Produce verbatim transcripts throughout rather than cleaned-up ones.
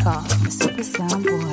call the Super Sound Boy.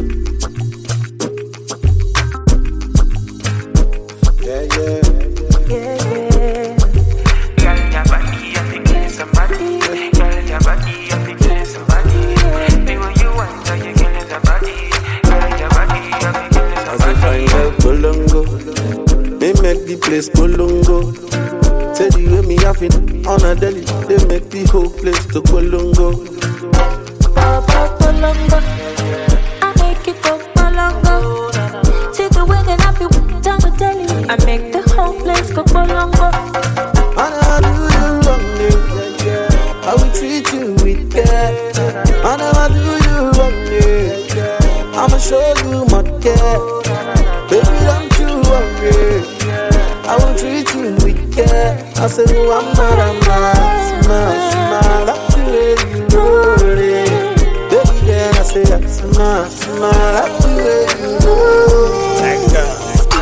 Yeah, yeah. Yeah, yeah. Girl, your body, I think it's somebody. Girl, your body, I think it's somebody. Me when you want, so you killing somebody. Girl, your body, I think it's As I find out Colongo, they make the place Colongo. Say the way me have it on a deli, they make the whole place to Colongo. Baba Colongo, I make it go Colongo. See the way that I feel down the deli, I make the whole place go Colongo. I never do you wrong, yeah, yeah. I will treat you with care. I never do you wrong, yeah, yeah. I'ma show you my care. Baby, don't you worry. I will treat you with care. I said, oh, I'm not, I'm not, smile, smile. That's the way you roll it. Baby, then I say, smile, smile. That's the way you roll it. Thank God.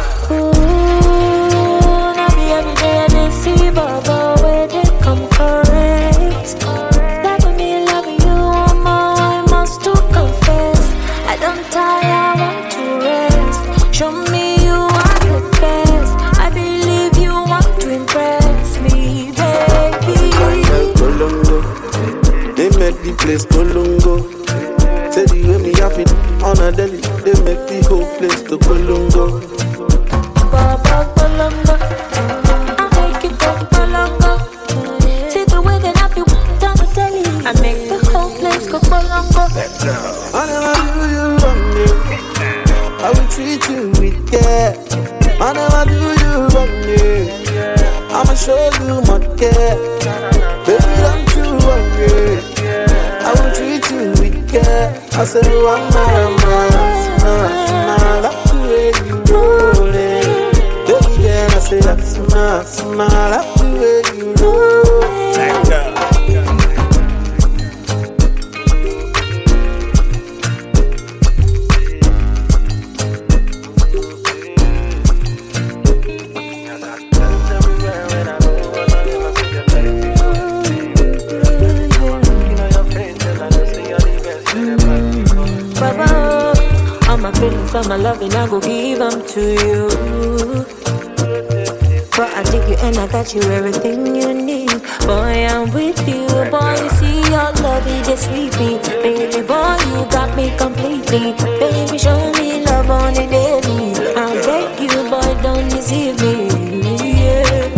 Ooh, now me every day I dey see Baba where they come correct. Loving me, loving you, I'm all I must to confess. I don't tire, I want to rest. Show me you are the best. I believe you want to impress me, baby. Colongo, they make the place Colongo. Say the way me have it on a deli, they make the whole place to Colongo. Baba Colongo, I make it go Colongo. See the way that I feel down the deli, I make the whole place go Colongo. I never do you wrong, yeah. I will treat you with care. I never do you wrong, yeah. I'ma show you my care. Baby, don't you worry. I will treat you with care. I said, oh, I'm not a man, nah, nah. That's the way you roll it. Baby, then I say, that's smile, smile. That's the way you roll it. Thank God. Baba, all my feelings, all my loving, I go give them to you. But I dig you and I got you everything you need. Boy, I'm with you. Boy, you see your love, it just sweet me. Baby boy, you got me completely. Baby, show me love on the daily. I beg you, boy, don't deceive me. Yeah.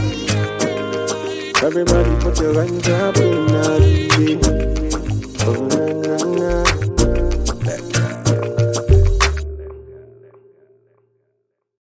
Everybody put your hands up in the air.